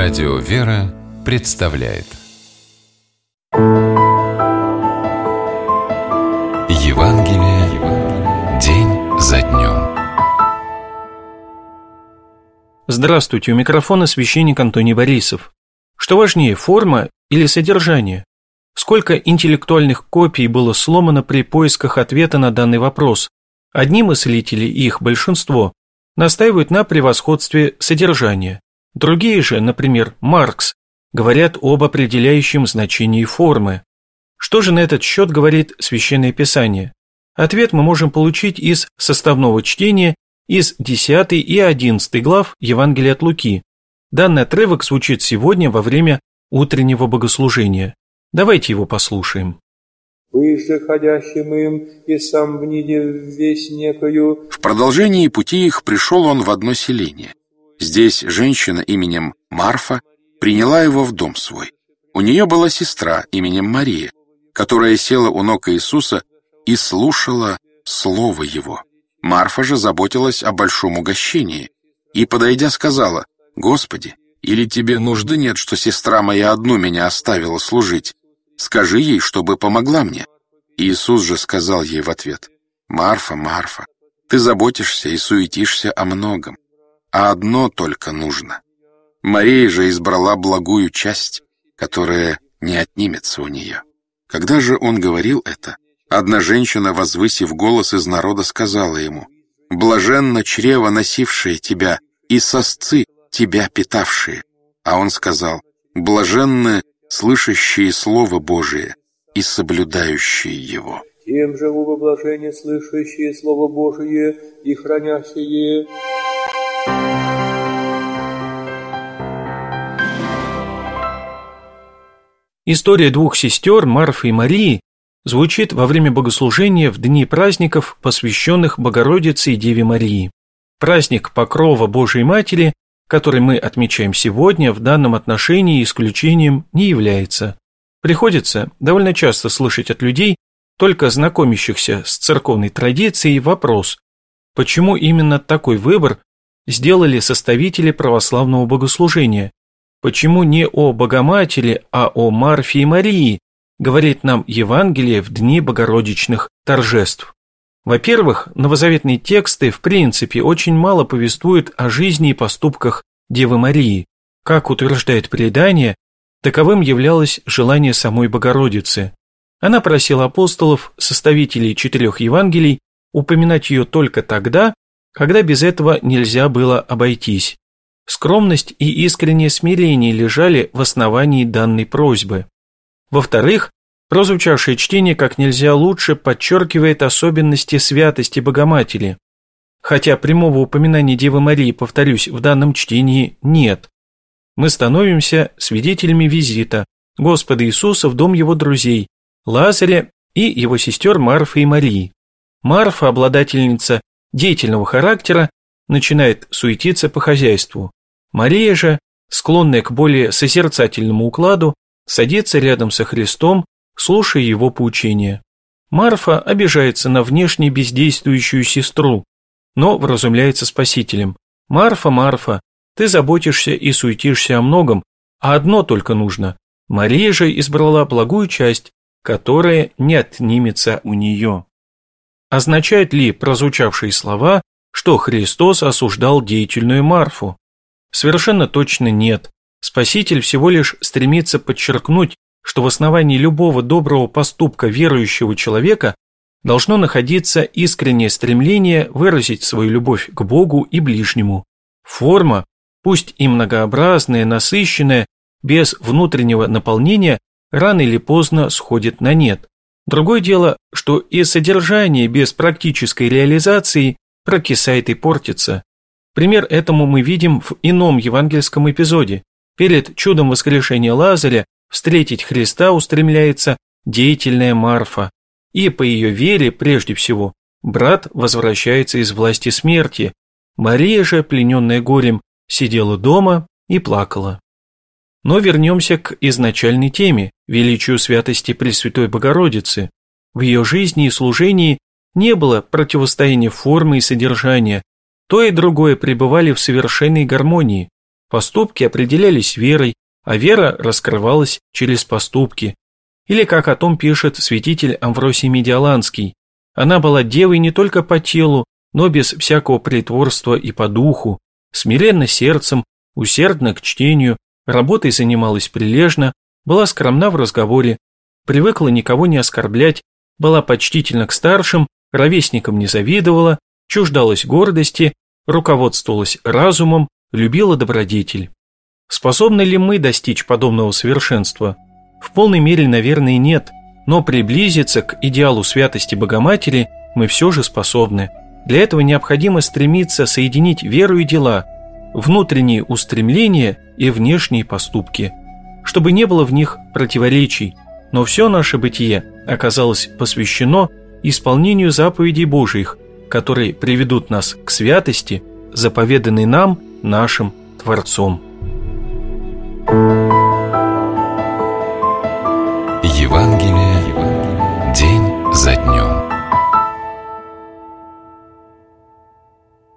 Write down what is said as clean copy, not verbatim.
Радио «Вера» представляет Евангелие день за днем. Здравствуйте, у микрофона священник Антоний Борисов. Что важнее, форма или содержание? Сколько интеллектуальных копий было сломано при поисках ответа на данный вопрос? Одни мыслители, их большинство, настаивают на превосходстве содержания. Другие же, например, Маркс, говорят об определяющем значении формы. Что же на этот счет говорит Священное Писание? Ответ мы можем получить из составного чтения из 10 и 11 глав Евангелия от Луки. Данный отрывок звучит сегодня во время утреннего богослужения. Давайте его послушаем. «Выше ходящим им, и сам вниде весь некою». В продолжении пути их пришел он в одно селение. Здесь женщина именем Марфа приняла его в дом свой. У нее была сестра именем Мария, которая села у ног Иисуса и слушала слово его. Марфа же заботилась о большом угощении и, подойдя, сказала: «Господи, или тебе нужды нет, что сестра моя одну меня оставила служить? Скажи ей, чтобы помогла мне». Иисус же сказал ей в ответ: «Марфа, Марфа, ты заботишься и суетишься о многом, а одно только нужно. Мария же избрала благую часть, которая не отнимется у нее». Когда же он говорил это, одна женщина, возвысив голос из народа, сказала ему: «Блаженно чрево, носившее тебя, и сосцы, тебя питавшие». А он сказал: «Блаженны слышащие Слово Божие и соблюдающие его». Тем же во блажение слышащие Слово Божие и хранящие. История двух сестер, Марфы и Марии, звучит во время богослужения в дни праздников, посвященных Богородице и Деве Марии. Праздник Покрова Божией Матери, который мы отмечаем сегодня, в данном отношении исключением не является. Приходится довольно часто слышать от людей, только знакомящихся с церковной традицией, вопрос: почему именно такой выбор сделали составители православного богослужения? Почему не о Богоматери, а о Марфе и Марии говорит нам Евангелие в дни богородичных торжеств? Во-первых, новозаветные тексты в принципе очень мало повествуют о жизни и поступках Девы Марии. Как утверждает предание, таковым являлось желание самой Богородицы. Она просила апостолов, составителей 4 Евангелий, упоминать ее только тогда, когда без этого нельзя было обойтись. Скромность и искреннее смирение лежали в основании данной просьбы. Во-вторых, прозвучавшее чтение как нельзя лучше подчеркивает особенности святости Богоматери. Хотя прямого упоминания Девы Марии, повторюсь, в данном чтении нет. Мы становимся свидетелями визита Господа Иисуса в дом его друзей, Лазаря и его сестер Марфы и Марии. Марфа, обладательница деятельного характера, начинает суетиться по хозяйству. Мария же, склонная к более созерцательному укладу, садится рядом со Христом, слушая его поучения. Марфа обижается на внешне бездействующую сестру, но вразумляется Спасителем. «Марфа, Марфа, ты заботишься и суетишься о многом, а одно только нужно. Мария же избрала благую часть, которая не отнимется у нее». Означают ли прозвучавшие слова, что Христос осуждал деятельную Марфу? Совершенно точно нет. Спаситель всего лишь стремится подчеркнуть, что в основании любого доброго поступка верующего человека должно находиться искреннее стремление выразить свою любовь к Богу и ближнему. Форма, пусть и многообразная, насыщенная, без внутреннего наполнения, рано или поздно сходит на нет. Другое дело, что и содержание без практической реализации прокисает и портится. Пример этому мы видим в ином евангельском эпизоде. Перед чудом воскрешения Лазаря встретить Христа устремляется деятельная Марфа, и по ее вере, прежде всего, брат возвращается из власти смерти. Мария же, плененная горем, сидела дома и плакала. Но вернемся к изначальной теме, величию святости Пресвятой Богородицы. В ее жизни и служении не было противостояния формы и содержания, то и другое пребывали в совершенной гармонии. Поступки определялись верой, а вера раскрывалась через поступки. Или, как о том пишет святитель Амвросий Медиаланский, она была девой не только по телу, но без всякого притворства и по духу, смиренно сердцем, усердно к чтению, работой занималась прилежно, была скромна в разговоре, привыкла никого не оскорблять, была почтительна к старшим, ровесникам не завидовала, чуждалась гордости, руководствовалась разумом, любила добродетель. Способны ли мы достичь подобного совершенства? В полной мере, наверное, нет, но приблизиться к идеалу святости Богоматери мы все же способны. Для этого необходимо стремиться соединить веру и дела, внутренние устремления и внешние поступки, чтобы не было в них противоречий, но все наше бытие оказалось посвящено исполнению заповедей Божиих, которые приведут нас к святости, заповеданной нам, нашим Творцом. Евангелие день за днем.